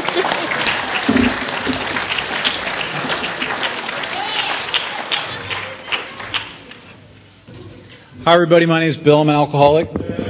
Hi, everybody. My name is Bill. I'm an alcoholic.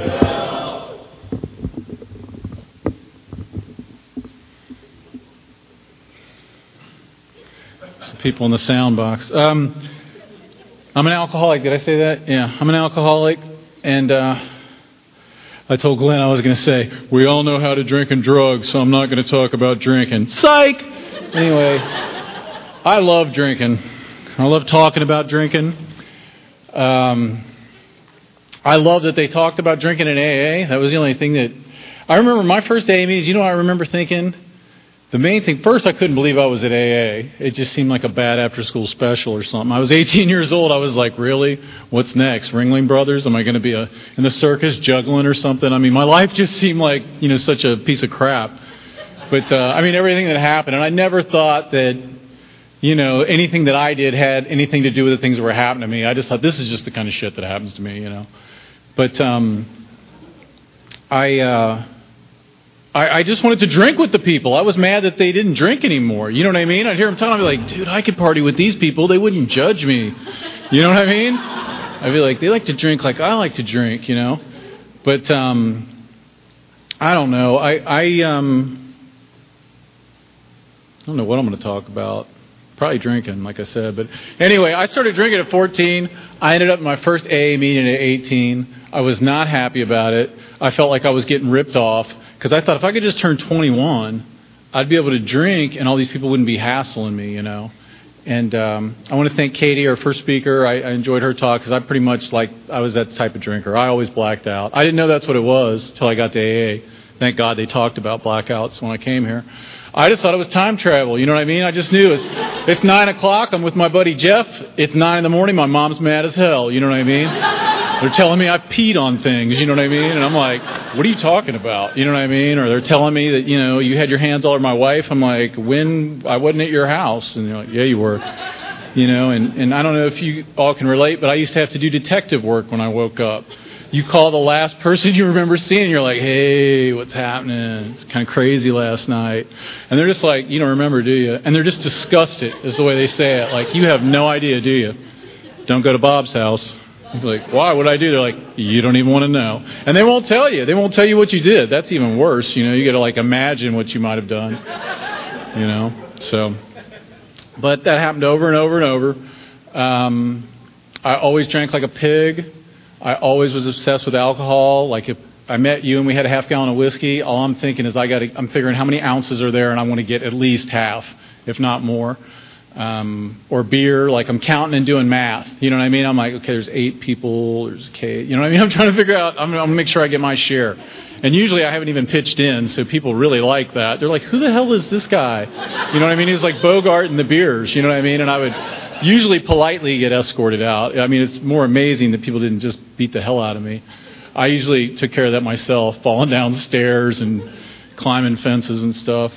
Some people in the sound box. I'm an alcoholic. Did I say that? Yeah, I'm an alcoholic. And I told Glenn I was going to say, we all know how to drink and drugs, so I'm not going to talk about drinking. Psych! Anyway, I love drinking. I love talking about drinking. I love that they talked about drinking in AA. That was the only thing that... I remember my first AA meetings, I remember thinking... The main thing, first I couldn't believe I was at AA. It just seemed like a bad after-school special or something. I was 18 years old. I was like, really? What's next? Ringling Brothers? Am I going to be in the circus juggling or something? I mean, my life just seemed like, such a piece of crap. But, everything that happened. And I never thought that, anything that I did had anything to do with the things that were happening to me. I just thought, this is just the kind of shit that happens to me, But I just wanted to drink with the people. I was mad that they didn't drink anymore. You know what I mean? I'd hear them talking. I'd be like, dude, I could party with these people. They wouldn't judge me. You know what I mean? I'd be like, they like to drink like I like to drink, But I don't know. I don't know what I'm going to talk about. Probably drinking, like I said. But anyway, I started drinking at 14. I ended up in my first AA meeting at 18. I was not happy about it. I felt like I was getting ripped off because I thought if I could just turn 21, I'd be able to drink and all these people wouldn't be hassling me, And I want to thank Katie, our first speaker. I enjoyed her talk because I pretty much I was that type of drinker. I always blacked out. I didn't know that's what it was until I got to AA. Thank God they talked about blackouts when I came here. I just thought it was time travel. You know what I mean? I just knew it's 9 o'clock. I'm with my buddy Jeff. It's 9 in the morning. My mom's mad as hell. You know what I mean? They're telling me I peed on things. You know what I mean? And I'm like, what are you talking about? You know what I mean? Or they're telling me that, you had your hands all over my wife. I'm like, when? I wasn't at your house. And they're like, yeah, you were. And I don't know if you all can relate, but I used to have to do detective work when I woke up. You call the last person you remember seeing, and you're like, hey, what's happening? It's kind of crazy last night. And they're just like, you don't remember, do you? And they're just disgusted, is the way they say it. Like, you have no idea, do you? Don't go to Bob's house. You're like, why? What did I do? They're like, you don't even want to know. And they won't tell you. They won't tell you what you did. That's even worse. You got to, imagine what you might have done. So, but that happened over and over and over. I always drank like a pig. I always was obsessed with alcohol. Like if I met you and we had a half gallon of whiskey, all I'm thinking is I'm figuring how many ounces are there and I want to get at least half, if not more. Or beer, I'm counting and doing math. You know what I mean? I'm like, okay, there's 8 people, there's Kate. You know what I mean? I'm trying to figure out, I'm going to make sure I get my share. And usually I haven't even pitched in, so people really like that. They're like, who the hell is this guy? You know what I mean? He's like Bogart in the beers, you know what I mean? And I would usually politely get escorted out. I mean, it's more amazing that people didn't just beat the hell out of me. I usually took care of that myself, falling down stairs and climbing fences and stuff.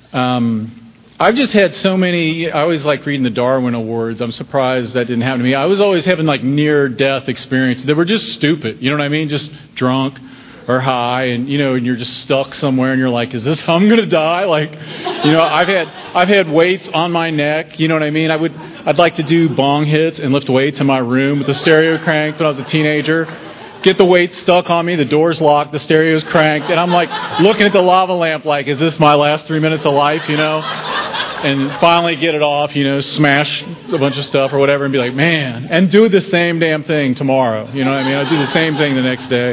I've just had so many. I always like reading the Darwin Awards. I'm surprised that didn't happen to me. I was always having near-death experiences that were just stupid. You know what I mean? Just drunk or high, and and you're just stuck somewhere, and you're like, "Is this how I'm going to die?" I've had weights on my neck. You know what I mean? I'd like to do bong hits and lift weights in my room with the stereo cranked when I was a teenager. Get the weight stuck on me, the door's locked, the stereo's cranked, and I'm looking at the lava lamp is this my last 3 minutes of life, And finally get it off, smash a bunch of stuff or whatever and be like, man, and do the same damn thing tomorrow. You know what I mean? I do the same thing the next day.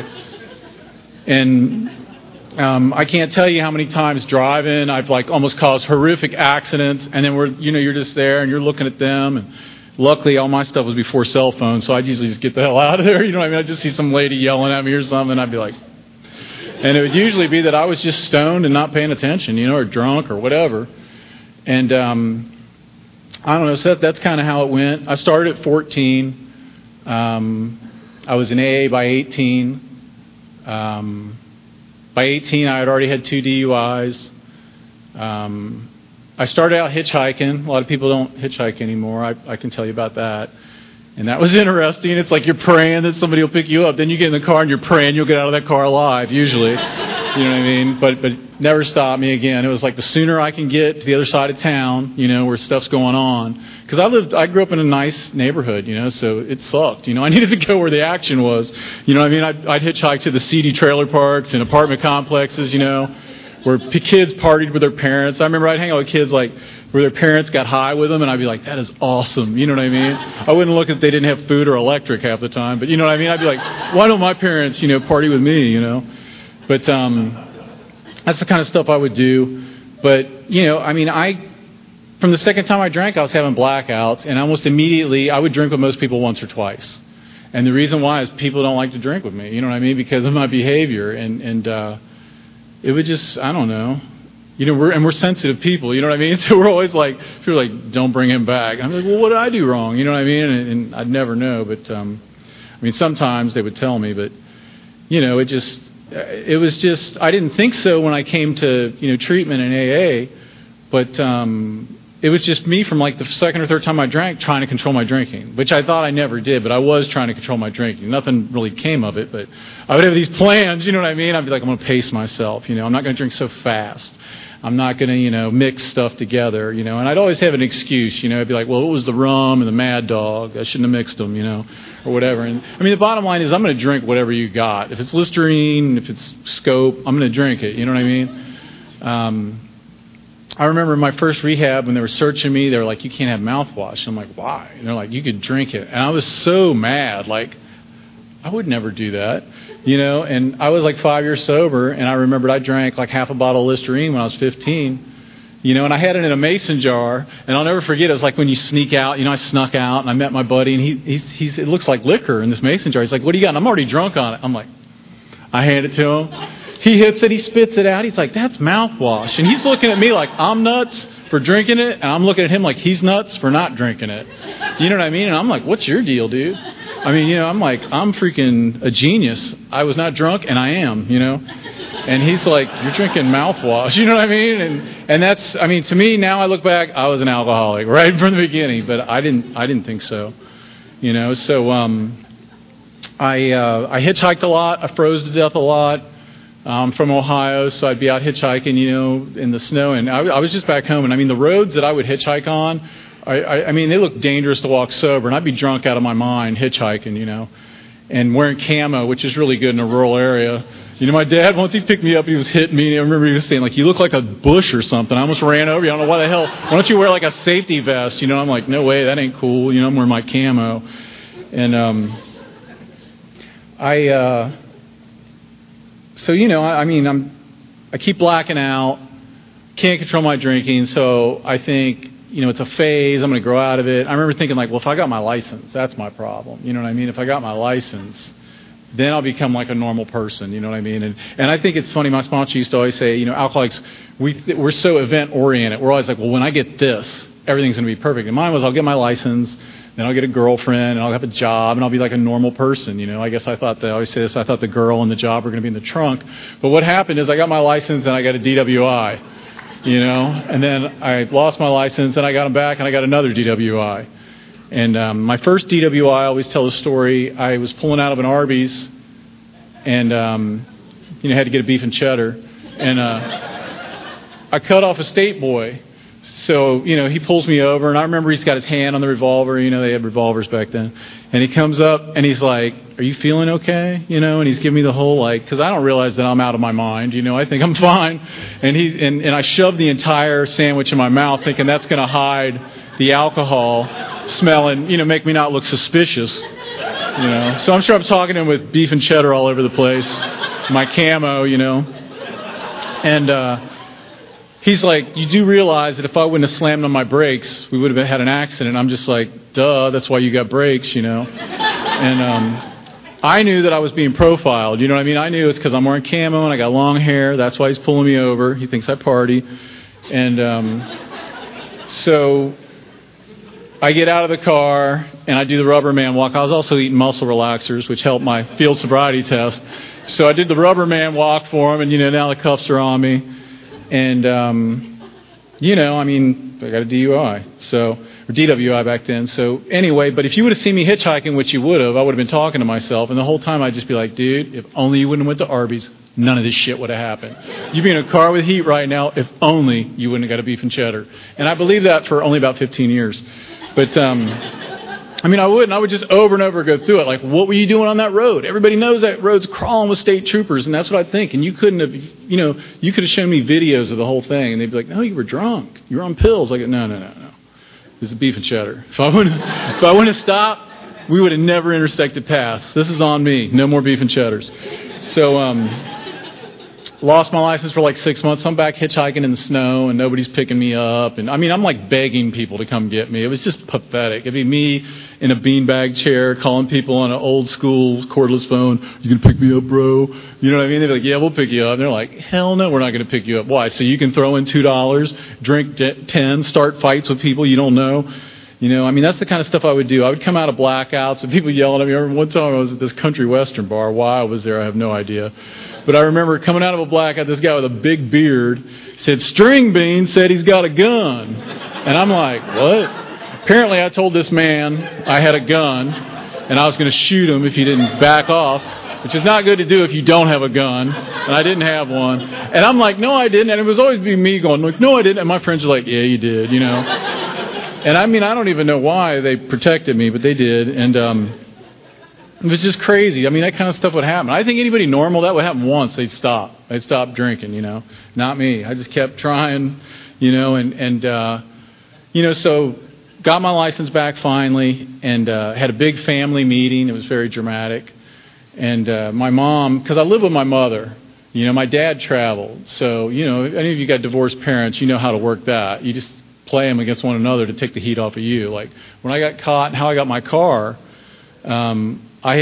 And I can't tell you how many times driving I've almost caused horrific accidents, and then you're just there and you're looking at them, and luckily all my stuff was before cell phones, so I'd usually just get the hell out of there. You know what I mean? I'd just see some lady yelling at me or something, and I'd be like, and it would usually be that I was just stoned and not paying attention, or drunk or whatever. And I don't know, so that's kind of how it went. I started at 14. I was in AA by 18. By 18, I had already had 2 DUIs. I started out hitchhiking. A lot of people don't hitchhike anymore. I can tell you about that. And that was interesting. It's like you're praying that somebody will pick you up. Then you get in the car and you're praying you'll get out of that car alive, usually. You know what I mean? But never stopped me again. It was like the sooner I can get to the other side of town, where stuff's going on. Because I grew up in a nice neighborhood, so it sucked. I needed to go where the action was. You know what I mean? I'd hitchhike to the seedy trailer parks and apartment complexes, where kids partied with their parents. I remember I'd hang out with kids like where their parents got high with them, and I'd be like, that is awesome. You know what I mean? I wouldn't look if they didn't have food or electric half the time, but you know what I mean? I'd be like, why don't my parents, party with me, But that's the kind of stuff I would do. But, from the second time I drank, I was having blackouts, and almost immediately I would drink with most people once or twice. And the reason why is people don't like to drink with me, you know what I mean? Because of my behavior, and it would just, I don't know. We're sensitive people, you know what I mean? So we're always like, people are like, don't bring him back. I'm like, well, what did I do wrong? You know what I mean? And I'd never know, but, sometimes they would tell me, but, it was just, I didn't think so when I came to, treatment in AA, but it was just me from like the second or third time I drank trying to control my drinking, which I thought I never did, but I was trying to control my drinking. Nothing really came of it, but I would have these plans, you know what I mean? I'd be like, I'm going to pace myself, I'm not going to drink so fast. I'm not going to, mix stuff together, and I'd always have an excuse, I'd be like, well, it was the rum and the Mad Dog. I shouldn't have mixed them, or whatever. And the bottom line is I'm going to drink whatever you got. If it's Listerine, if it's Scope, I'm going to drink it, you know what I mean? I remember my first rehab when they were searching me, they were like, you can't have mouthwash. I'm like, why? And they're like, you could drink it. And I was so mad, like, I would never do that, and I was like 5 years sober, and I remembered I drank like half a bottle of Listerine when I was 15, and I had it in a mason jar, and I'll never forget, it was like when you sneak out, I snuck out, and I met my buddy, and he's it looks like liquor in this mason jar. He's like, what do you got? And I'm already drunk on it. I'm like, I hand it to him. He hits it, he spits it out. He's like, that's mouthwash. And he's looking at me like I'm nuts for drinking it, and I'm looking at him like he's nuts for not drinking it. You know what I mean? And I'm like, what's your deal, dude? I'm like, I'm freaking a genius. I was not drunk, and I am, And he's like, you're drinking mouthwash, you know what I mean? And that's, to me, now I look back, I was an alcoholic right from the beginning, but I didn't think so, So I hitchhiked a lot. I froze to death a lot. I'm from Ohio, so I'd be out hitchhiking, in the snow. And I was just back home. And, the roads that I would hitchhike on, they look dangerous to walk sober. And I'd be drunk out of my mind hitchhiking, and wearing camo, which is really good in a rural area. My dad, once he picked me up, he was hitting me. And I remember he was saying, like, you look like a bush or something. I almost ran over you. I don't know why the hell. Why don't you wear, like, a safety vest? I'm like, no way, that ain't cool. I'm wearing my camo. And So, I keep blacking out, can't control my drinking, so I think, it's a phase, I'm going to grow out of it. I remember thinking, like, well, if I got my license, that's my problem. You know what I mean? If I got my license, then I'll become like a normal person, you know what I mean? And I think it's funny, my sponsor used to always say, alcoholics, we're so event-oriented. We're always like, well, when I get this, everything's going to be perfect. And mine was, I'll get my license, then I'll get a girlfriend, and I'll have a job, and I'll be like a normal person, I guess I always say this, I thought the girl and the job were going to be in the trunk. But what happened is I got my license, and I got a DWI, and then I lost my license, and I got them back, and I got another DWI. And my first DWI, I always tell the story, I was pulling out of an Arby's, and, had to get a beef and cheddar, and I cut off a state boy. So, he pulls me over, and I remember he's got his hand on the revolver. They had revolvers back then. And he comes up, and he's like, are you feeling okay? And he's giving me the whole, because I don't realize that I'm out of my mind. I think I'm fine. And I shoved the entire sandwich in my mouth, thinking that's going to hide the alcohol smell and, make me not look suspicious. So I'm sure I'm talking to him with beef and cheddar all over the place, my camo, And, he's like, you do realize that if I wouldn't have slammed on my brakes, we would have had an accident. I'm just like, duh, that's why you got brakes, And I knew that I was being profiled, you know what I mean? I knew it's because I'm wearing camo and I got long hair. That's why he's pulling me over. He thinks I party. And so I get out of the car and I do the rubber man walk. I was also eating muscle relaxers, which helped my field sobriety test. So I did the rubber man walk for him, and, now the cuffs are on me. And, I got a DUI, or DWI back then. So anyway, but if you would have seen me hitchhiking, which you would have, I would have been talking to myself. And the whole time I'd just be like, dude, if only you wouldn't have went to Arby's, none of this shit would have happened. You'd be in a car with heat right now, if only you wouldn't have got a beef and cheddar. And I believed that for only about 15 years. But, I wouldn't. I would just over and over go through it. Like, what were you doing on that road? Everybody knows that road's crawling with state troopers, and that's what I think. And you couldn't have, you could have shown me videos of the whole thing, and they'd be like, no, you were drunk. You were on pills. Like, no. This is beef and cheddar. If I wouldn't have stopped, we would have never intersected paths. This is on me. No more beef and cheddars. So, lost my license for like 6 months. I'm back hitchhiking in the snow, and nobody's picking me up. And I'm like begging people to come get me. It was just pathetic. It'd be me in a beanbag chair calling people on an old school cordless phone. You gonna pick me up, bro? You know what I mean? They'd be like, yeah, we'll pick you up. And they're like, hell no, we're not gonna pick you up. Why? So you can throw in $2, drink 10, start fights with people you don't know. That's the kind of stuff I would do. I would come out of blackouts and people yelling at me. I remember one time I was at this country western bar. Why I was there, I have no idea. But I remember coming out of a blackout, this guy with a big beard said, String Bean said he's got a gun. And I'm like, what? Apparently I told this man I had a gun and I was going to shoot him if he didn't back off, which is not good to do if you don't have a gun. And I didn't have one. And I'm like, no, I didn't. And it was always be me going, like, no, I didn't. And my friends are like, yeah, you did, And I don't even know why they protected me, but they did. And it was just crazy. That kind of stuff would happen. I think anybody normal, that would happen once. They'd stop. They'd stop drinking, Not me. I just kept trying, so got my license back finally and had a big family meeting. It was very dramatic. And my mom, because I live with my mother, my dad traveled. So, if any of you got divorced parents, you know how to work that. You just play them against one another to take the heat off of you. Like when I got caught and how I got my car, I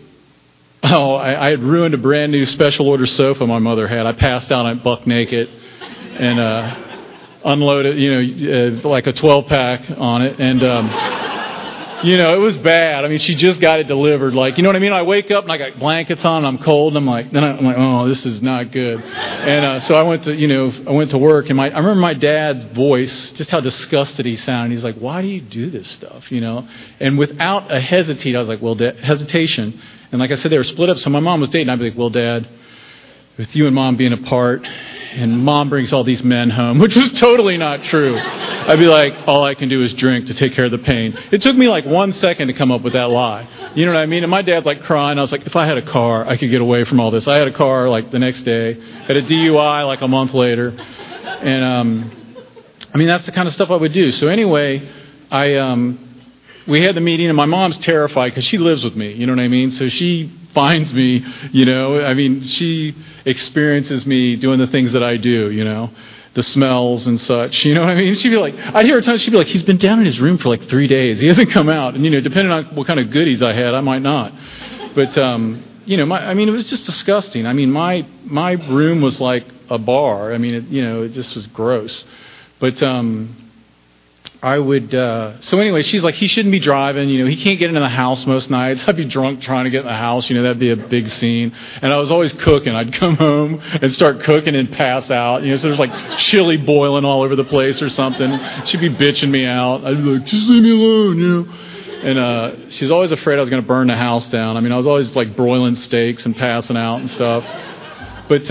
had ruined a brand new special order sofa my mother had. I passed out on it buck naked and unloaded, like a 12-pack on it. And, it was bad. She just got it delivered. Like, you know what I mean? I wake up and I got blankets on and I'm cold. And I'm like, oh, this is not good. And so I went to work and I remember my dad's voice, just how disgusted he sounded. He's like, why do you do this stuff? And without a hesitation. And like I said, they were split up. So my mom was dating. I'd be like, well, Dad, with you and Mom being apart, and Mom brings all these men home, which was totally not true. I'd be like, all I can do is drink to take care of the pain. It took me like 1 second to come up with that lie. You know what I mean? And my dad's like crying. I was like, if I had a car, I could get away from all this. I had a car like the next day, had a DUI like a month later. And, that's the kind of stuff I would do. So anyway, we had the meeting and my mom's terrified because she lives with me. You know what I mean? So she finds me, she experiences me doing the things that I do, the smells and such, you know what I mean? She'd be like, I'd hear her times, she'd be like, he's been down in his room for like 3 days. He hasn't come out. And, depending on what kind of goodies I had, I might not. But, it was just disgusting. My room was like a bar. It just was gross. But, I would, so anyway, she's like, he shouldn't be driving, he can't get into the house most nights. I'd be drunk trying to get in the house, that'd be a big scene. And I was always cooking. I'd come home and start cooking and pass out, so there's like chili boiling all over the place or something. She'd be bitching me out. I'd be like, just leave me alone, And, she's always afraid I was going to burn the house down. I was always like broiling steaks and passing out and stuff. But,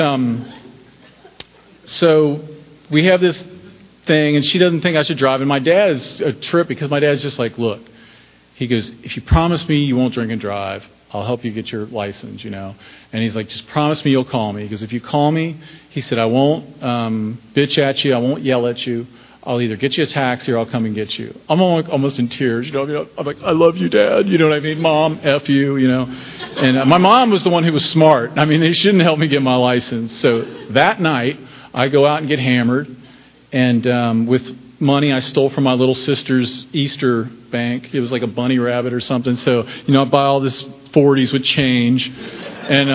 so we have this thing, and she doesn't think I should drive. And my dad is a trip because my dad's just like, look, he goes, if you promise me you won't drink and drive, I'll help you get your license, And he's like, just promise me you'll call me. He goes, if you call me, he said, I won't bitch at you. I won't yell at you. I'll either get you a taxi or I'll come and get you. I'm almost in tears, I'm like, I love you, Dad. You know what I mean? Mom, F you, And my mom was the one who was smart. They shouldn't help me get my license. So that night, I go out and get hammered. And with money I stole from my little sister's Easter bank. It was like a bunny rabbit or something. So, I buy all this 40s with change. And,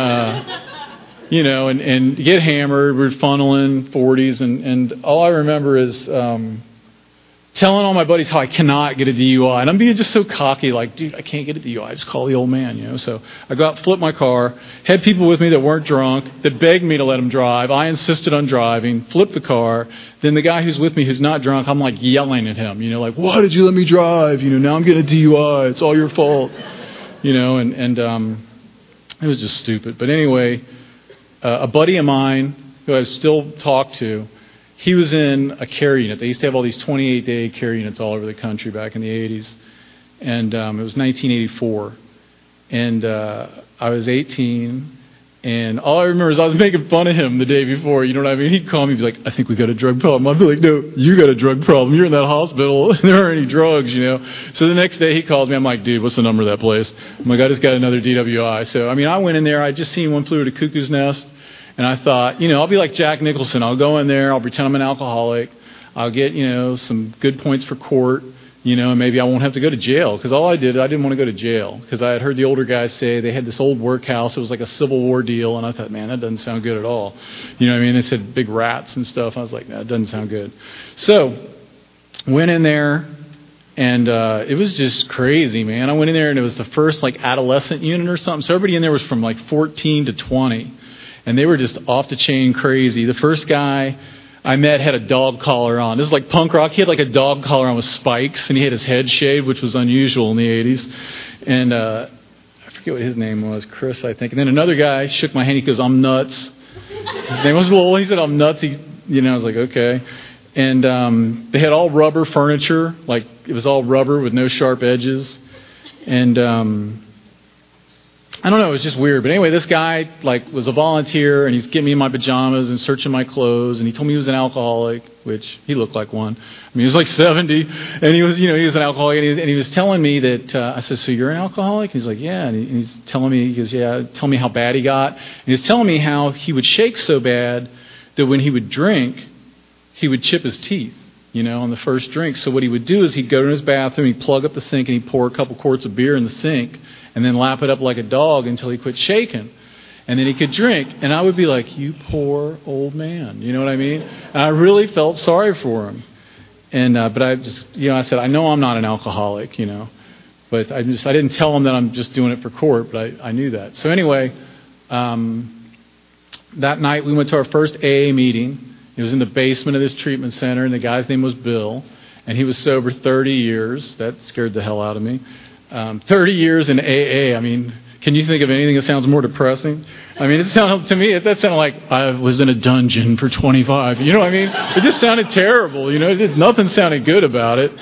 and get hammered. We're funneling 40s. And all I remember is telling all my buddies how I cannot get a DUI. And I'm being just so cocky, like, dude, I can't get a DUI. Just call the old man, So I go out, flip my car, had people with me that weren't drunk, that begged me to let them drive. I insisted on driving, flipped the car. Then the guy who's with me who's not drunk, I'm like yelling at him, like, why did you let me drive? Now I'm getting a DUI. It's all your fault. And it was just stupid. But anyway, a buddy of mine who I still talk to, he was in a care unit. They used to have all these 28-day care units all over the country back in the 80s. And it was 1984. And I was 18. And all I remember is I was making fun of him the day before. You know what I mean? He'd call me and be like, I think we got a drug problem. I'd be like, no, you got a drug problem. You're in that hospital. And there aren't any drugs, you know. So the next day he calls me. I'm like, dude, what's the number of that place? I'm like, I just got another DWI. So, I mean, I went in there. I'd just seen One Flew Over the Cuckoo's Nest. And I thought, you know, I'll be like Jack Nicholson. I'll go in there. I'll pretend I'm an alcoholic. I'll get, you know, some good points for court. You know, and maybe I won't have to go to jail. Because all I didn't want to go to jail. Because I had heard the older guys say they had this old workhouse. It was like a Civil War deal. And I thought, man, that doesn't sound good at all. You know what I mean? They said big rats and stuff. I was like, no, it doesn't sound good. So, went in there. And it was just crazy, man. I went in there and it was the first like adolescent unit or something. So everybody in there was from like 14 to 20. And they were just off the chain crazy. The first guy I met had a dog collar on. This is like punk rock. He had like a dog collar on with spikes, and he had his head shaved, which was unusual in the 80s. And I forget what his name was, Chris, I think. And then another guy shook my hand. He goes, I'm nuts. His name was Lowell. He said, I'm nuts. I was like, okay. And they had all rubber furniture. Like, it was all rubber with no sharp edges. And I don't know, it was just weird. But anyway, this guy like was a volunteer, and he's getting me in my pajamas and searching my clothes, and he told me he was an alcoholic, which he looked like one. I mean, he was like 70, and he was an alcoholic, and he was telling me that, I said, so you're an alcoholic? He's like, yeah. And he's telling me, he goes, yeah, tell me how bad he got. And he's telling me how he would shake so bad that when he would drink, he would chip his teeth, you know, on the first drink. So what he would do is he'd go to his bathroom, he'd plug up the sink, and he'd pour a couple quarts of beer in the sink, and then lap it up like a dog until he quit shaking. And then he could drink. And I would be like, you poor old man. You know what I mean? And I really felt sorry for him. And but I just, you know, I said, I know I'm not an alcoholic, you know. But I didn't tell him that I'm just doing it for court, but I knew that. So anyway, that night we went to our first AA meeting. It was in the basement of this treatment center, and the guy's name was Bill. And he was sober 30 years. That scared the hell out of me. 30 years in AA, I mean, can you think of anything that sounds more depressing? I mean, that sounded like I was in a dungeon for 25. You know what I mean? It just sounded terrible, you know. Nothing sounded good about it.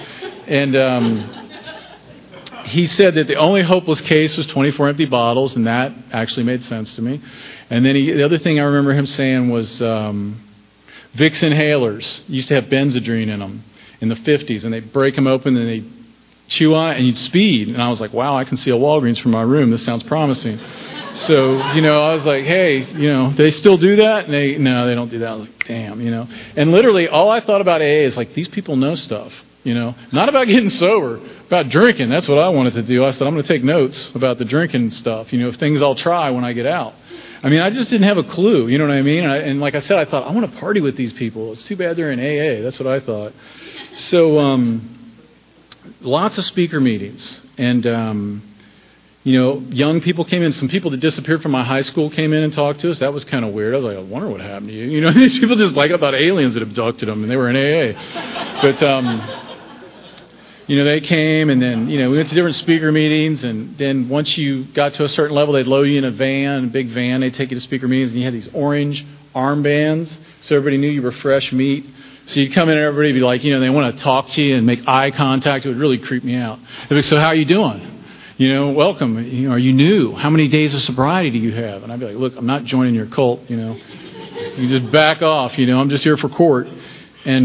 And he said that the only hopeless case was 24 empty bottles, and that actually made sense to me. And then the other thing I remember him saying was Vicks inhalers used to have Benzedrine in them in the 50s, and they'd break them open and they'd chew on it and you'd speed. And I was like, wow, I can see a Walgreens from my room. This sounds promising. So, you know, I was like, hey, you know, they still do that? And no, they don't do that. I was like, damn, you know. And literally all I thought about AA is like, these people know stuff, you know. Not about getting sober, about drinking. That's what I wanted to do. I said, I'm going to take notes about the drinking stuff, you know, things I'll try when I get out. I mean, I just didn't have a clue, you know what I mean? And like I said, I thought, I want to party with these people. It's too bad they're in AA. That's what I thought. So, lots of speaker meetings. And, you know, young people came in. Some people that disappeared from my high school came in and talked to us. That was kind of weird. I was like, I wonder what happened to you. You know, these people just like about aliens that abducted them, and they were in AA. But, you know, they came, and then, you know, we went to different speaker meetings, and then once you got to a certain level, they'd load you in a van, a big van. They'd take you to speaker meetings, and you had these orange armbands, so everybody knew you were fresh meat. So you'd come in and everybody would be like, you know, they want to talk to you and make eye contact. It would really creep me out. They'd be like, so how are you doing? You know, welcome. You know, are you new? How many days of sobriety do you have? And I'd be like, look, I'm not joining your cult, you know. You just back off, you know. I'm just here for court. And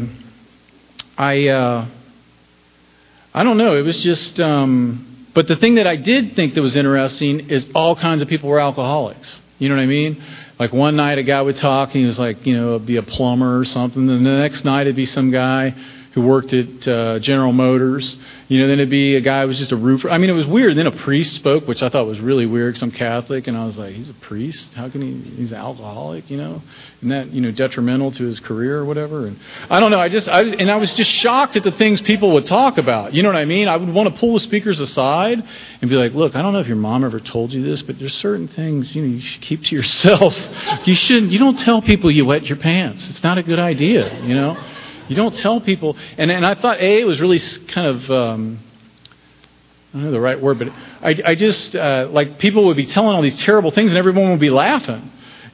I don't know. It was just, but the thing that I did think that was interesting is all kinds of people were alcoholics. You know what I mean? Like one night a guy would talk and he was like, you know, be a plumber or something. And the next night it'd be some guy who worked at General Motors. You know, then it'd be a guy who was just a roofer. I mean, it was weird. Then a priest spoke, which I thought was really weird because I'm Catholic. And I was like, he's a priest? How can he's an alcoholic, you know? Isn't that, you know, detrimental to his career or whatever? And I don't know. I was just shocked at the things people would talk about. You know what I mean? I would want to pull the speakers aside and be like, look, I don't know if your mom ever told you this, but there's certain things, you know, you should keep to yourself. You don't tell people you wet your pants. It's not a good idea, you know? You don't tell people, and I thought AA was really kind of, I don't know the right word, but I just, like people would be telling all these terrible things and everyone would be laughing.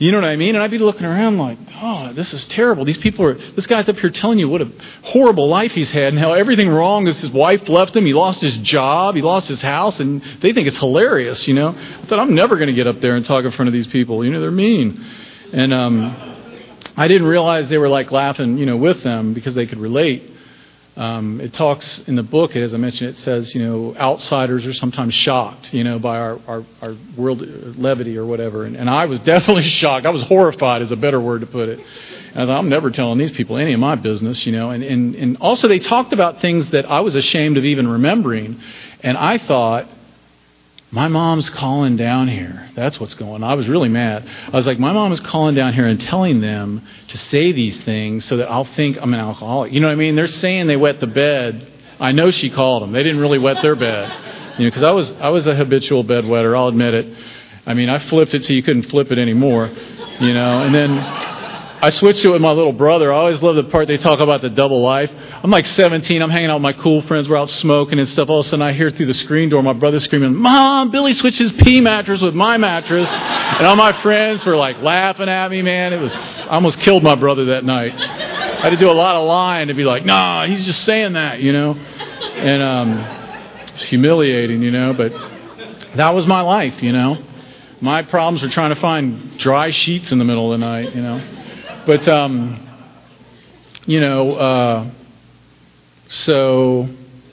You know what I mean? And I'd be looking around like, oh, this is terrible. This guy's up here telling you what a horrible life he's had and how everything wrong is his wife left him. He lost his job. He lost his house. And they think it's hilarious, you know. I thought, I'm never going to get up there and talk in front of these people. You know, they're mean. And I didn't realize they were like laughing, you know, with them because they could relate. It talks in the book, as I mentioned, it says, you know, outsiders are sometimes shocked, you know, by our world levity or whatever. And I was definitely shocked. I was horrified is a better word to put it. And I thought, I'm never telling these people any of my business, you know. And also they talked about things that I was ashamed of even remembering. And I thought, my mom's calling down here. That's what's going on. I was really mad. I was like, my mom is calling down here and telling them to say these things so that I'll think I'm an alcoholic. You know what I mean? They're saying they wet the bed. I know she called them. They didn't really wet their bed. You know, because I was a habitual bedwetter. I'll admit it. I mean, I flipped it so you couldn't flip it anymore. You know, and then I switched it with my little brother. I always love the part they talk about the double life. I'm like 17. I'm hanging out with my cool friends. We're out smoking and stuff. All of a sudden, I hear through the screen door my brother screaming, "Mom, Billy switched his pee mattress with my mattress." And all my friends were like laughing at me, man. I almost killed my brother that night. I had to do a lot of lying to be like, "Nah, he's just saying that," you know. And it's humiliating, you know. But that was my life, you know. My problems were trying to find dry sheets in the middle of the night, you know. But, you know, so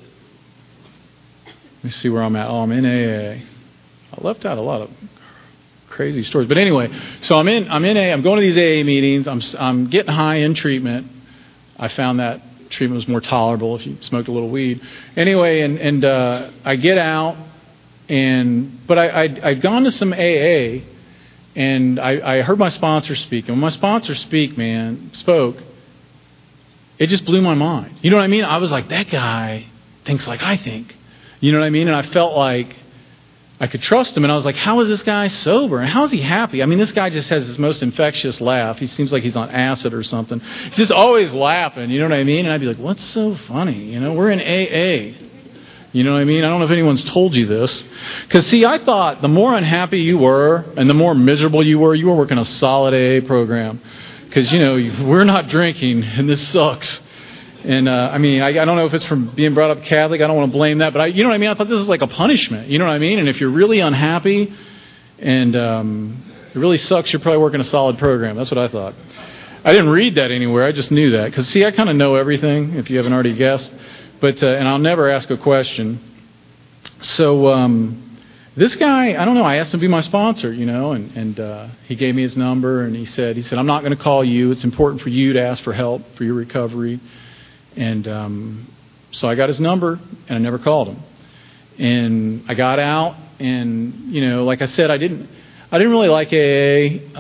let me see where I'm at. Oh, I'm in AA. I left out a lot of crazy stories. But anyway, so I'm in AA. I'm going to these AA meetings. I'm getting high in treatment. I found that treatment was more tolerable if you smoked a little weed. Anyway, and I get out, but I'd gone to some AA. And I heard my sponsor speak. And when my sponsor spoke, it just blew my mind. You know what I mean? I was like, that guy thinks like I think. You know what I mean? And I felt like I could trust him. And I was like, how is this guy sober? And how is he happy? I mean, this guy just has this most infectious laugh. He seems like he's on acid or something. He's just always laughing. You know what I mean? And I'd be like, what's so funny? You know, we're in AA. You know what I mean? I don't know if anyone's told you this. Because, see, I thought the more unhappy you were and the more miserable you were working a solid AA program. Because, you know, we're not drinking and this sucks. And, I mean, I don't know if it's from being brought up Catholic. I don't want to blame that. But, you know what I mean? I thought this is like a punishment. You know what I mean? And if you're really unhappy and it really sucks, you're probably working a solid program. That's what I thought. I didn't read that anywhere. I just knew that. Because, see, I kind of know everything, if you haven't already guessed. But and I'll never ask a question. So this guy, I don't know. I asked him to be my sponsor, you know, and he gave me his number, and he said, I'm not going to call you. It's important for you to ask for help for your recovery. And so I got his number, and I never called him. And I got out, and you know, like I said, I didn't really like AA.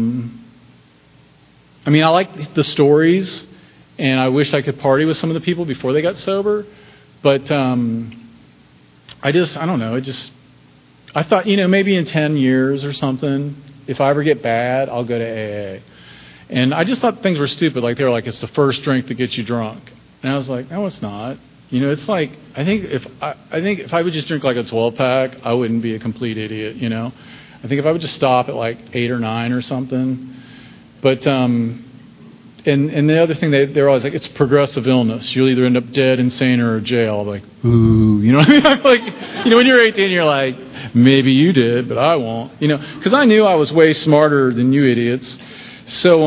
I mean, I liked the stories. And I wished I could party with some of the people before they got sober. But I don't know. I thought, you know, maybe in 10 years or something, if I ever get bad, I'll go to AA. And I just thought things were stupid. Like, they were like, it's the first drink that gets you drunk. And I was like, no, it's not. You know, it's like, I think if I would just drink like a 12-pack, I wouldn't be a complete idiot, you know. I think if I would just stop at like 8 or 9 or something. But, And the other thing, they're always like, it's progressive illness. You'll either end up dead, insane, or in jail. I'm like, ooh, you know what I mean? I'm like, you know, when you're 18, you're like, maybe you did, but I won't. You know, because I knew I was way smarter than you idiots. So,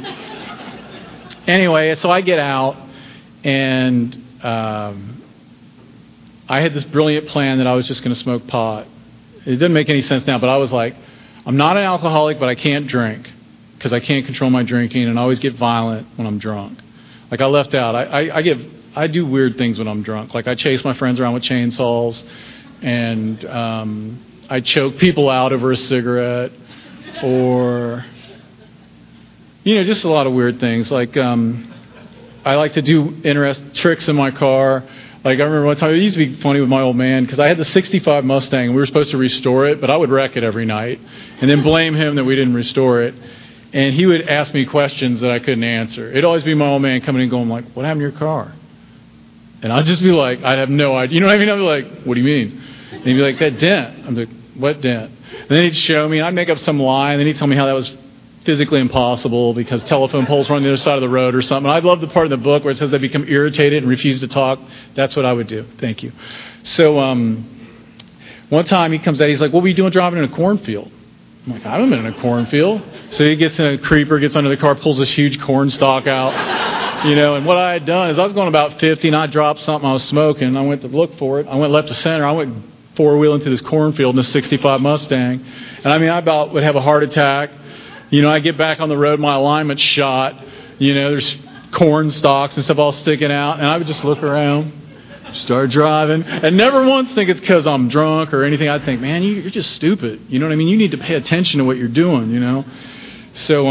anyway, so I get out, and I had this brilliant plan that I was just going to smoke pot. It doesn't make any sense now, but I was like, I'm not an alcoholic, but I can't drink. Because I can't control my drinking, and I always get violent when I'm drunk. Like I left out, I do weird things when I'm drunk. Like I chase my friends around with chainsaws, and I choke people out over a cigarette, or you know, just a lot of weird things. Like I like to do tricks in my car. Like I remember one time, it used to be funny with my old man because I had the '65 Mustang, and we were supposed to restore it, but I would wreck it every night, and then blame him that we didn't restore it. And he would ask me questions that I couldn't answer. It'd always be my old man coming in and going like, what happened to your car? And I'd just be like, I'd have no idea. You know what I mean? I'd be like, what do you mean? And he'd be like, that dent. I'm like, what dent? And then he'd show me, and I'd make up some lie, and then he'd tell me how that was physically impossible because telephone poles run on the other side of the road or something. I love the part in the book where it says they become irritated and refuse to talk. That's what I would do. Thank you. So one time he comes out, he's like, what were you doing driving in a cornfield? I'm like, I haven't been in a cornfield. So he gets in a creeper, gets under the car, pulls this huge corn stalk out. And what I had done is I was going about 50 and I dropped something I was smoking. I went to look for it. I went left to center. I went four-wheeling through this cornfield in a 65 Mustang. And I about would have a heart attack. I get back on the road, my alignment's shot. There's corn stalks and stuff all sticking out. And I would just look around, start driving, and never once think it's because I'm drunk or anything. I'd think, man, you're just stupid. You know what I mean? You need to pay attention to what you're doing, So,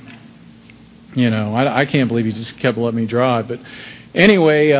I can't believe he just kept letting me drive. But anyway,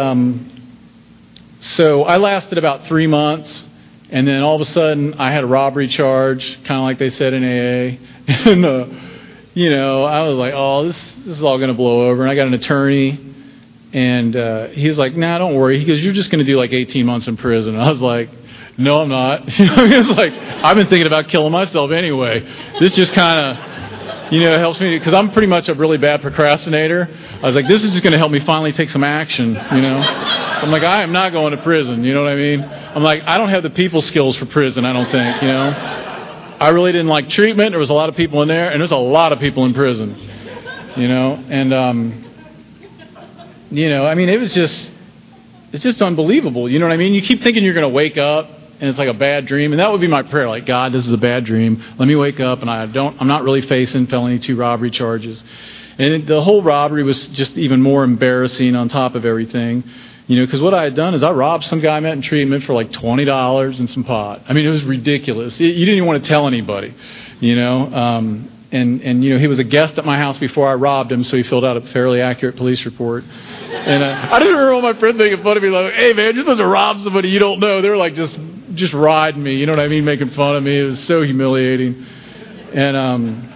so I lasted about 3 months. And then all of a sudden, I had a robbery charge, kind of like they said in AA. And, I was like, oh, this is all going to blow over. And I got an attorney. And he was like, nah, don't worry. He goes, you're just going to do like 18 months in prison. And I was like, no, I'm not. It's like, I've been thinking about killing myself anyway. This just kind of, helps me. Because I'm pretty much a really bad procrastinator. I was like, this is just going to help me finally take some action, I'm like, I am not going to prison, you know what I mean? I'm like, I don't have the people skills for prison, I don't think, I really didn't like treatment. There was a lot of people in there, and there's a lot of people in prison, And, it's just unbelievable, you know what I mean? You keep thinking you're going to wake up, and it's like a bad dream, and that would be my prayer, like, God, this is a bad dream. Let me wake up, and I'm not really facing felony 2 robbery charges. And the whole robbery was just even more embarrassing on top of everything. Because what I had done is I robbed some guy I met in treatment for like $20 and some pot. I mean, it was ridiculous. You didn't even want to tell anybody, And he was a guest at my house before I robbed him, so he filled out a fairly accurate police report. And I just remember all my friends making fun of me, like, hey, man, you're supposed to rob somebody you don't know. They were like just riding me, you know what I mean, making fun of me. It was so humiliating. And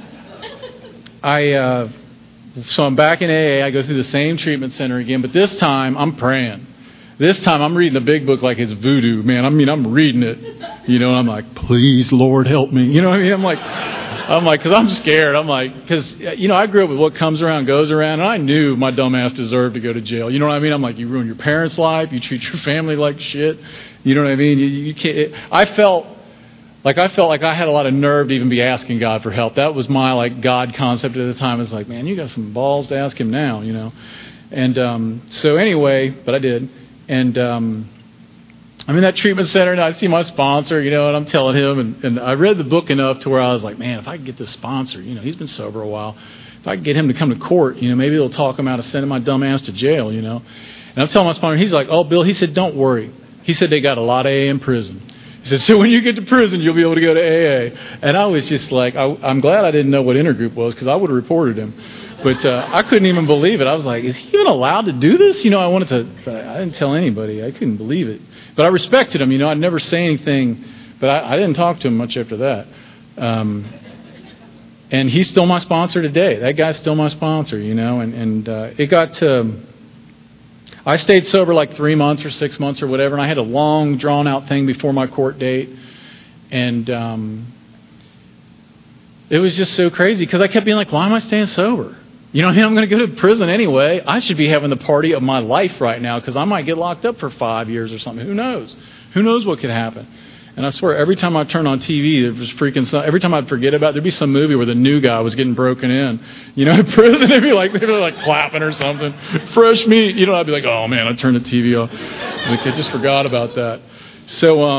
so I'm back in AA. I go through the same treatment center again, but this time I'm praying. This time I'm reading the big book like it's voodoo, man. I'm reading it, and I'm like, please, Lord, help me. You know what I mean? I'm like, because I'm scared. I'm like, because, I grew up with what comes around goes around, and I knew my dumb ass deserved to go to jail. You know what I mean? I'm like, you ruin your parents' life. You treat your family like shit. You know what I mean? You can't. I felt like I had a lot of nerve to even be asking God for help. That was my God concept at the time. It's like, man, you got some balls to ask him now, And so anyway, but I did. And I'm in that treatment center, and I see my sponsor, and I'm telling him, and I read the book enough to where I was like, man, if I could get this sponsor, he's been sober a while. If I could get him to come to court, maybe they'll talk him out of sending my dumb ass to jail, And I'm telling my sponsor, he's like, oh, Bill, he said, don't worry. He said they got a lot of AA in prison. He said, so when you get to prison, you'll be able to go to AA. And I was just like, I'm glad I didn't know what intergroup was, because I would have reported him. But I couldn't even believe it. I was like, is he even allowed to do this? I wanted to, but I didn't tell anybody. I couldn't believe it. But I respected him. I'd never say anything, but I didn't talk to him much after that. And he's still my sponsor today. That guy's still my sponsor, and it got to, I stayed sober like 3 months or 6 months or whatever, and I had a long, drawn-out thing before my court date. And it was just so crazy, because I kept being like, why am I staying sober? I'm going to go to prison anyway. I should be having the party of my life right now, because I might get locked up for 5 years or something. Who knows? Who knows what could happen? And I swear, every time I turn on TV, there was every time I'd forget about it, there'd be some movie where the new guy was getting broken in. In prison, they'd be like clapping or something. Fresh meat. I'd be like, oh man, I turned the TV off. I just forgot about that. So,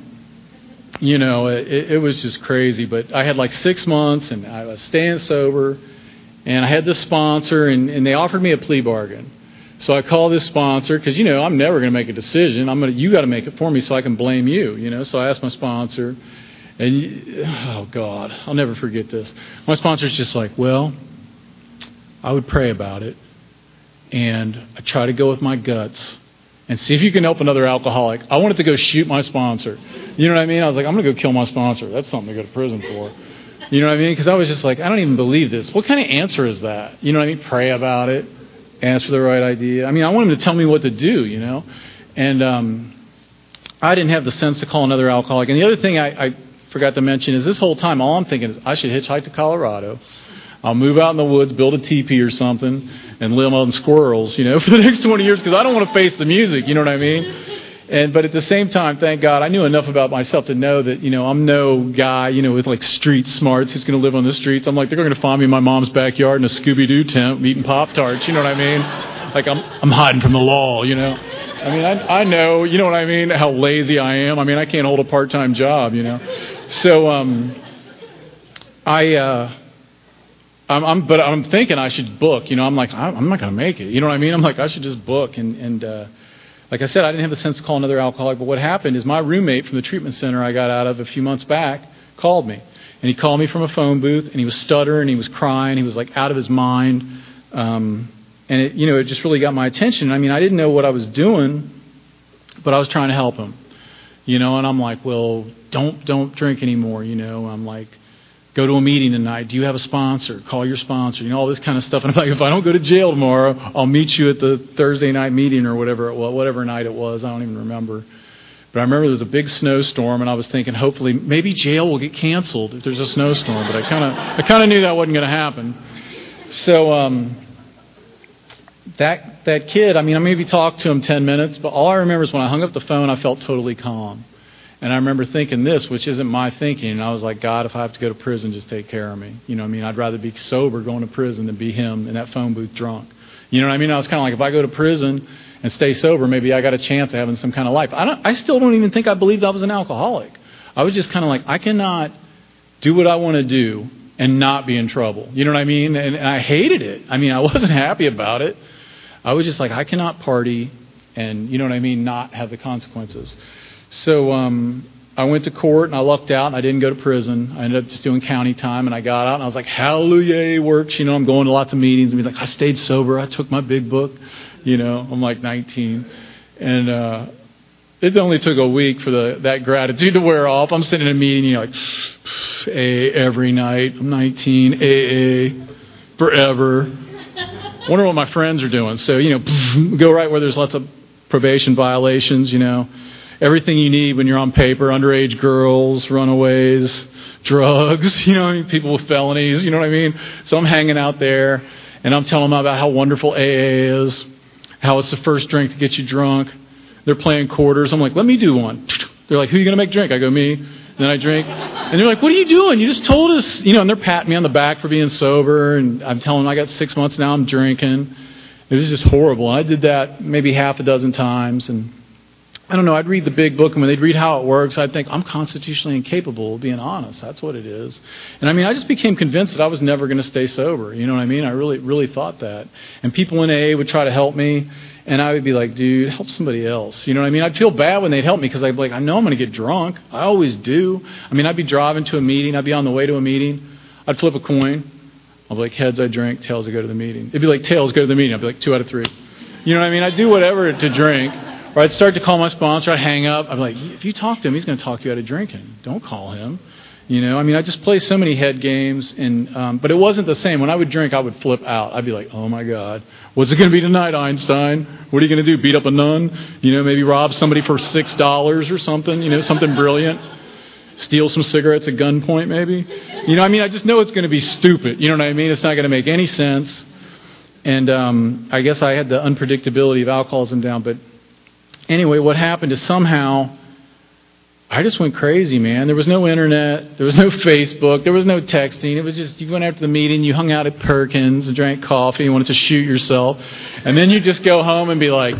it was just crazy. But I had 6 months, and I was staying sober, and I had this sponsor, and they offered me a plea bargain. So I called this sponsor, because, I'm never going to make a decision. You got to make it for me so I can blame you, So I asked my sponsor, and, oh, God, I'll never forget this. My sponsor's just like, well, I would pray about it, and I try to go with my guts and see if you can help another alcoholic. I wanted to go shoot my sponsor. You know what I mean? I was like, I'm going to go kill my sponsor. That's something to go to prison for. You know what I mean? Because I was just like, I don't even believe this. What kind of answer is that? You know what I mean? Pray about it. Ask for the right idea. I want him to tell me what to do, And I didn't have the sense to call another alcoholic. And the other thing I forgot to mention is this whole time, all I'm thinking is I should hitchhike to Colorado. I'll move out in the woods, build a teepee or something, and live on squirrels, you know, for the next 20 years because I don't want to face the music, you know what I mean? But at the same time, thank God, I knew enough about myself to know that, you know, I'm no guy, you know, with like street smarts who's going to live on the streets. I'm like, they're going to find me in my mom's backyard in a Scooby-Doo tent eating Pop-Tarts, you know what I mean? Like I'm hiding from the law, you know? I mean, I know, you know what I mean, how lazy I am. I mean, I can't hold a part-time job, you know? So, but I'm thinking I should book, you know, I'm like, I'm not going to make it. You know what I mean? I'm like, I should just book. And like I said, I didn't have the sense to call another alcoholic. But what happened is my roommate from the treatment center I got out of a few months back called me. And he called me from a phone booth, and he was stuttering, he was crying, he was like out of his mind. And it, you know, it just really got my attention. I mean, I didn't know what I was doing, but I was trying to help him. You know, and I'm like, well, don't drink anymore, you know. I'm like, go to a meeting tonight. Do you have a sponsor? Call your sponsor. You know, all this kind of stuff. And I'm like, if I don't go to jail tomorrow, I'll meet you at the Thursday night meeting or whatever night it was. I don't even remember. But I remember there was a big snowstorm, and I was thinking, hopefully, maybe jail will get canceled if there's a snowstorm. But I kind of knew that wasn't going to happen. So that kid, I mean, I maybe talked to him 10 minutes, but all I remember is when I hung up the phone, I felt totally calm. And I remember thinking this, which isn't my thinking. And I was like, God, if I have to go to prison, just take care of me. You know what I mean? I'd rather be sober going to prison than be him in that phone booth drunk. You know what I mean? I was kind of like, if I go to prison and stay sober, maybe I got a chance of having some kind of life. I still don't even think I believed I was an alcoholic. I was just kind of like, I cannot do what I want to do and not be in trouble. You know what I mean? And I hated it. I mean, I wasn't happy about it. I was just like, I cannot party and, you know what I mean, not have the consequences. So I went to court and I lucked out and I didn't go to prison. I ended up just doing county time, and I got out and I was like, hallelujah, it works. You know, I'm going to lots of meetings and be like, I stayed sober. I took my big book. You know, I'm like 19. And it only took a week for that gratitude to wear off. I'm sitting in a meeting, you know, like, AA every night. I'm 19, AA forever. Wonder what my friends are doing. So, you know, go right where there's lots of probation violations, you know. Everything you need when you're on paper, underage girls, runaways, drugs, you know, I mean, people with felonies, you know what I mean? So I'm hanging out there, and I'm telling them about how wonderful AA is, how it's the first drink to get you drunk. They're playing quarters. I'm like, let me do one. They're like, who are you going to make drink? I go, me. And then I drink. And they're like, what are you doing? You just told us, you know, and they're patting me on the back for being sober, and I'm telling them I got 6 months now, I'm drinking. It was just horrible. And I did that maybe half a dozen times, and I don't know, I'd read the big book, and when they'd read how it works, I'd think, I'm constitutionally incapable of being honest. That's what it is. And I mean, I just became convinced that I was never going to stay sober. You know what I mean? I really, really thought that. And people in AA would try to help me, and I would be like, dude, help somebody else. You know what I mean? I'd feel bad when they'd help me because I'd be like, I know I'm going to get drunk. I always do. I mean, I'd be driving to a meeting. I'd be on the way to a meeting. I'd flip a coin. I'd be like, heads, I drink. Tails, I go to the meeting. It'd be like, tails, go to the meeting. I'd be like, 2 out of 3. You know what I mean? I'd do whatever to drink. Or I'd start to call my sponsor. I'd hang up. I'd be like, if you talk to him, he's going to talk you out of drinking. Don't call him. You know, I mean, I just play so many head games. And but it wasn't the same. When I would drink, I would flip out. I'd be like, oh, my God. What's it going to be tonight, Einstein? What are you going to do, beat up a nun? You know, maybe rob somebody for $6 or something. You know, something brilliant. Steal some cigarettes at gunpoint, maybe. You know, I mean, I just know it's going to be stupid. You know what I mean? It's not going to make any sense. And I guess I had the unpredictability of alcoholism down, but anyway, what happened is somehow I just went crazy, man. There was no internet. There was no Facebook. There was no texting. It was just you went after the meeting. You hung out at Perkins and drank coffee. You wanted to shoot yourself. And then you just go home and be like,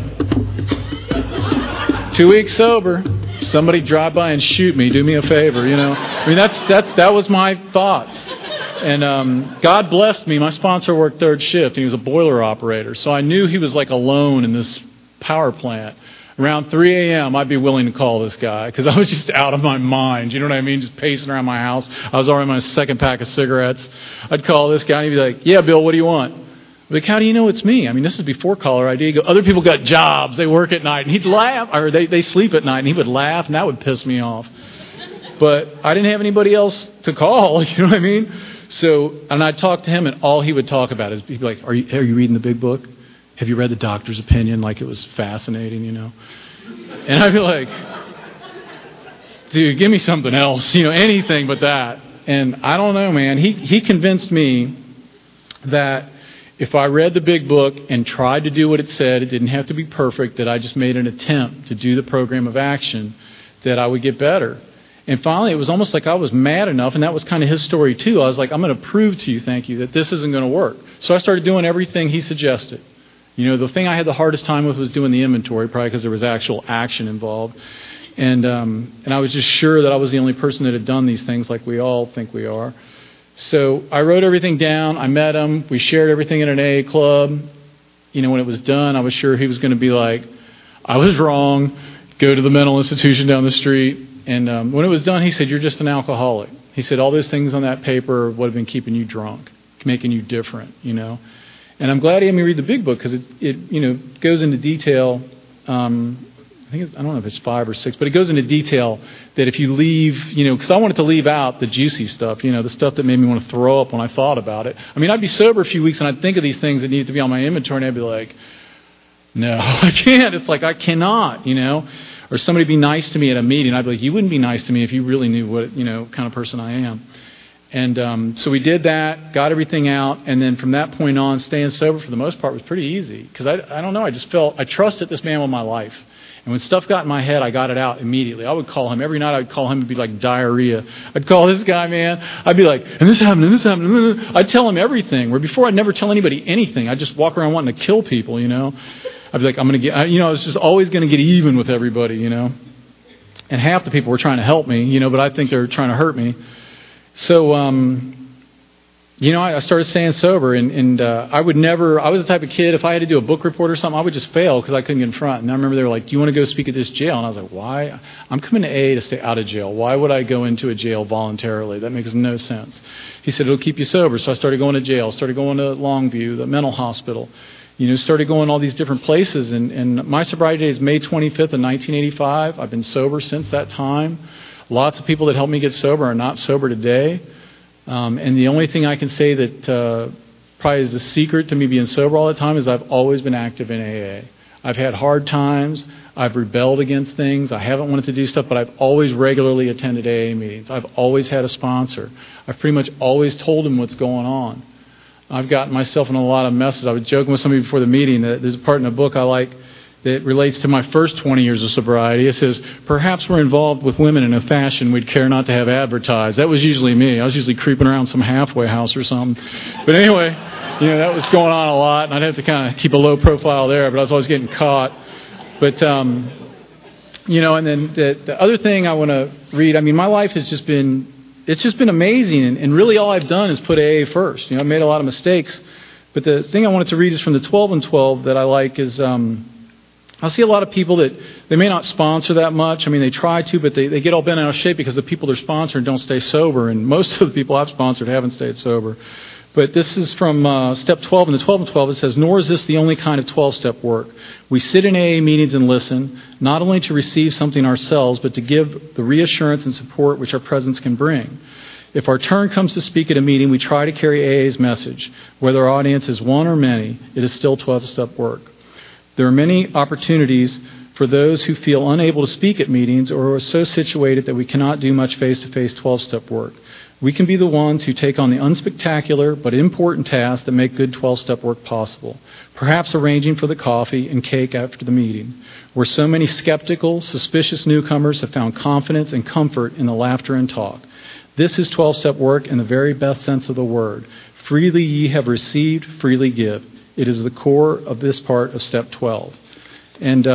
2 weeks sober. Somebody drive by and shoot me. Do me a favor, you know. I mean, that was my thoughts. And God blessed me. My sponsor worked third shift, and he was a boiler operator. So I knew he was like alone in this power plant. Around 3 a.m., I'd be willing to call this guy because I was just out of my mind. You know what I mean? Just pacing around my house. I was already on my second pack of cigarettes. I'd call this guy, and he'd be like, yeah, Bill, what do you want? I'd be like, how do you know it's me? I mean, this is before caller ID. He'd go, other people got jobs. They work at night. And he'd laugh. Or they sleep at night. And he would laugh, and that would piss me off. But I didn't have anybody else to call. You know what I mean? So, and I'd talk to him, and all he would talk about is, he'd be like, are you reading the big book? Have you read the doctor's opinion? Like it was fascinating, you know? And I'd be like, dude, give me something else, you know, anything but that. And I don't know, man. He convinced me that if I read the big book and tried to do what it said, it didn't have to be perfect, that I just made an attempt to do the program of action, that I would get better. And finally, it was almost like I was mad enough, and that was kind of his story too. I was like, I'm going to prove to you, thank you, that this isn't going to work. So I started doing everything he suggested. You know, the thing I had the hardest time with was doing the inventory, probably because there was actual action involved. And I was just sure that I was the only person that had done these things like we all think we are. So I wrote everything down. I met him. We shared everything in an AA club. You know, when it was done, I was sure he was going to be like, I was wrong. Go to the mental institution down the street. And when it was done, he said, you're just an alcoholic. He said, all those things on that paper would have been keeping you drunk, making you different, you know. And I'm glad he had me read the big book because it you know, goes into detail. I don't know if it's 5 or 6, but it goes into detail that if you leave, you know, because I wanted to leave out the juicy stuff, you know, the stuff that made me want to throw up when I thought about it. I mean, I'd be sober a few weeks and I'd think of these things that needed to be on my inventory and I'd be like, no, I can't. It's like, I cannot, you know. Or somebody be nice to me at a meeting. I'd be like, you wouldn't be nice to me if you really knew what, you know, kind of person I am. And so we did that, got everything out, and then from that point on, staying sober for the most part was pretty easy. Because I don't know, I just felt, I trusted this man with my life. And when stuff got in my head, I got it out immediately. I would call him. Every night I'd call him. It'd be like diarrhea. I'd call this guy, man. I'd be like, and this happened, and this happened. I'd tell him everything. Where before I'd never tell anybody anything. I'd just walk around wanting to kill people, you know. I'd be like, I'm going to get, you know, I was just always going to get even with everybody, you know. And half the people were trying to help me, you know, but I think they were trying to hurt me. So, you know, I started staying sober, and I would never, I was the type of kid, if I had to do a book report or something, I would just fail because I couldn't get in front. And I remember they were like, do you want to go speak at this jail? And I was like, why? I'm coming to AA to stay out of jail. Why would I go into a jail voluntarily? That makes no sense. He said, it'll keep you sober. So I started going to jail, started going to Longview, the mental hospital. You know, started going all these different places. And my sobriety date is May 25th of 1985. I've been sober since that time. Lots of people that helped me get sober are not sober today. And the only thing I can say that probably is the secret to me being sober all the time is I've always been active in AA. I've had hard times. I've rebelled against things. I haven't wanted to do stuff, but I've always regularly attended AA meetings. I've always had a sponsor. I've pretty much always told them what's going on. I've gotten myself in a lot of messes. I was joking with somebody before the meeting that there's a part in the book I like that relates to my first 20 years of sobriety. It says, perhaps we're involved with women in a fashion we'd care not to have advertised. That was usually me. I was usually creeping around some halfway house or something. But anyway, you know, that was going on a lot, and I'd have to kind of keep a low profile there, but I was always getting caught. But, you know, and then the other thing I want to read, I mean, my life has just been, it's just been amazing, and really all I've done is put AA first. You know, I've made a lot of mistakes, but the thing I wanted to read is from the 12 and 12 that I like is, I see a lot of people that they may not sponsor that much. I mean, they try to, but they get all bent out of shape because the people they're sponsoring don't stay sober, and most of the people I've sponsored haven't stayed sober. But this is from step 12, and the 12 and 12, it says, nor is this the only kind of 12-step work. We sit in AA meetings and listen, not only to receive something ourselves, but to give the reassurance and support which our presence can bring. If our turn comes to speak at a meeting, we try to carry AA's message. Whether our audience is one or many, it is still 12-step work. There are many opportunities for those who feel unable to speak at meetings or are so situated that we cannot do much face-to-face 12-step work. We can be the ones who take on the unspectacular but important tasks that make good 12-step work possible. Perhaps arranging for the coffee and cake after the meeting, where so many skeptical, suspicious newcomers have found confidence and comfort in the laughter and talk. This is 12-step work in the very best sense of the word. Freely ye have received, freely give. It is the core of this part of step 12. And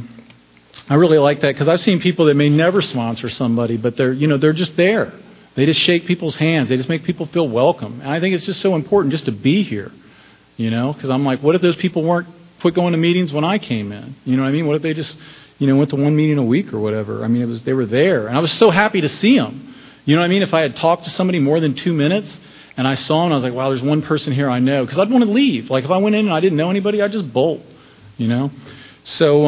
I really like that because I've seen people that may never sponsor somebody, but they're just there. They just shake people's hands. They just make people feel welcome. And I think it's just so important just to be here, you know, because I'm like, what if those people weren't quit going to meetings when I came in? You know what I mean? What if they just, went to one meeting a week or whatever? I mean, they were there. And I was so happy to see them. You know what I mean? If I had talked to somebody more than 2 minutes and I saw them, I was like, wow, there's one person here I know. Because I'd want to leave. Like if I went in and I didn't know anybody, I'd just bolt, you know. So,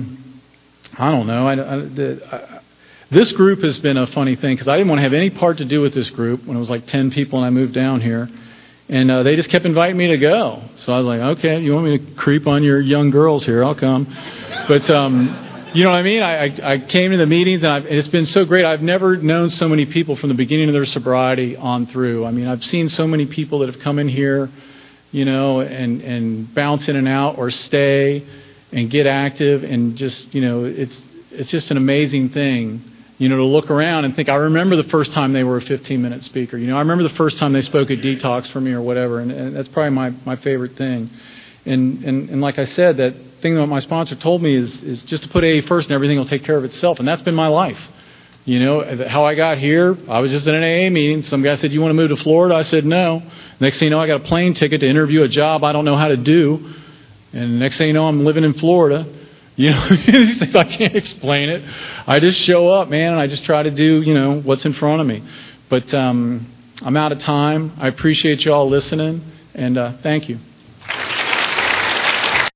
I don't know. This group has been a funny thing because I didn't want to have any part to do with this group when it was like 10 people and I moved down here. And they just kept inviting me to go. So I was like, okay, you want me to creep on your young girls here? I'll come. But, you know what I mean? I came to the meetings and it's been so great. I've never known so many people from the beginning of their sobriety on through. I mean, I've seen so many people that have come in here and bounce in and out or stay and get active and just, it's just an amazing thing, to look around and think, I remember the first time they were a 15-minute speaker. I remember the first time they spoke at Detox for me or whatever, and that's probably my favorite thing. And like I said, that thing that my sponsor told me is just to put AA first and everything will take care of itself, and that's been my life. How I got here, I was just in an AA meeting. Some guy said, you want to move to Florida? I said, no. Next thing you know, I got a plane ticket to interview a job I don't know how to do. And next thing you know, I'm living in Florida. These things, I can't explain it. I just show up, man, and I just try to do, what's in front of me. But I'm out of time. I appreciate you all listening, and thank you.